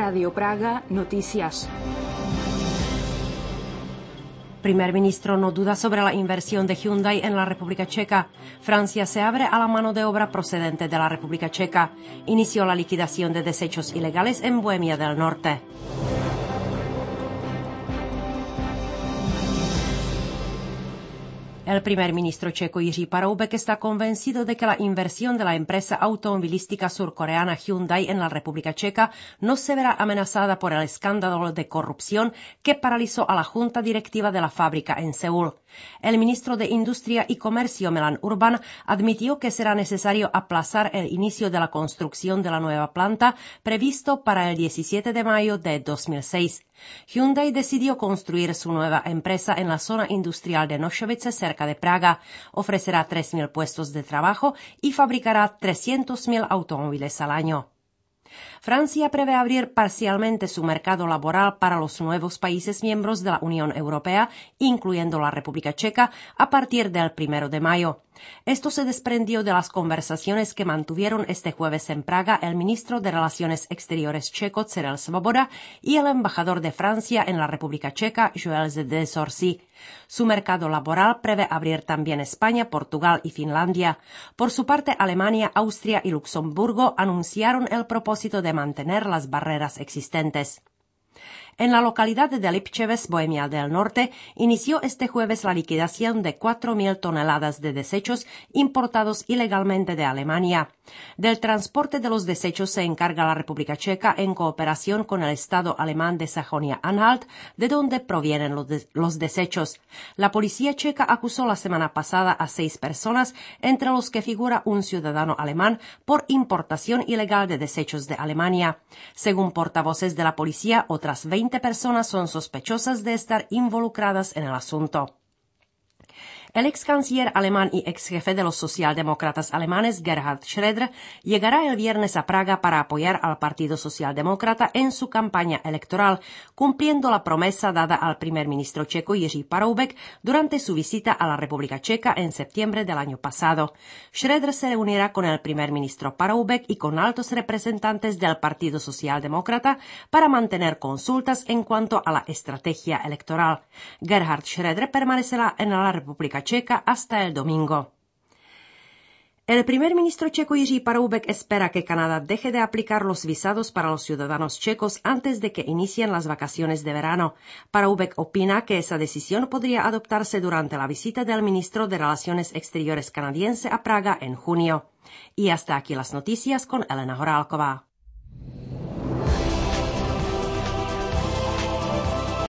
Radio Praga, noticias. Primer ministro no duda sobre la inversión de Hyundai en la República Checa. Francia se abre a la mano de obra procedente de la República Checa. Inició la liquidación de desechos ilegales en Bohemia del Norte. El primer ministro checo Jiří Paroubek está convencido de que la inversión de la empresa automovilística surcoreana Hyundai en la República Checa no se verá amenazada por el escándalo de corrupción que paralizó a la junta directiva de la fábrica en Seúl. El ministro de Industria y Comercio, Milan Urban, admitió que será necesario aplazar el inicio de la construcción de la nueva planta previsto para el 17 de mayo de 2006. Hyundai decidió construir su nueva empresa en la zona industrial de Nošovice, cerca de Praga. Ofrecerá 3.000 puestos de trabajo y fabricará 300.000 automóviles al año. Francia prevé abrir parcialmente su mercado laboral para los nuevos países miembros de la Unión Europea, incluyendo la República Checa, a partir del 1 de mayo. Esto se desprendió de las conversaciones que mantuvieron este jueves en Praga el ministro de Relaciones Exteriores checo, Cyril Svoboda, y el embajador de Francia en la República Checa, Joël de Sorcy. Su mercado laboral prevé abrir también España, Portugal y Finlandia. Por su parte, Alemania, Austria y Luxemburgo anunciaron el propósito de mantener las barreras existentes. En la localidad de Lipčeves, Bohemia del Norte, inició este jueves la liquidación de 4.000 toneladas de desechos importados ilegalmente de Alemania. Del transporte de los desechos se encarga la República Checa en cooperación con el Estado alemán de Sajonia-Anhalt, de donde provienen los desechos. La policía checa acusó la semana pasada a 6 personas, entre los que figura un ciudadano alemán, por importación ilegal de desechos de Alemania. Según portavoces de la policía, otras 20 personas son sospechosas de estar involucradas en el asunto. El ex canciller alemán y ex jefe de los socialdemócratas alemanes, Gerhard Schröder, llegará el viernes a Praga para apoyar al Partido Socialdemócrata en su campaña electoral, cumpliendo la promesa dada al primer ministro checo Jiří Paroubek durante su visita a la República Checa en septiembre del año pasado. Schröder se reunirá con el primer ministro Paroubek y con altos representantes del Partido Socialdemócrata para mantener consultas en cuanto a la estrategia electoral. Gerhard Schröder permanecerá en la República Checa hasta el domingo. El primer ministro checo Jiří Paroubek espera que Canadá deje de aplicar los visados para los ciudadanos checos antes de que inicien las vacaciones de verano. Paroubek opina que esa decisión podría adoptarse durante la visita del ministro de Relaciones Exteriores canadiense a Praga en junio. Y hasta aquí las noticias con Elena Horálková.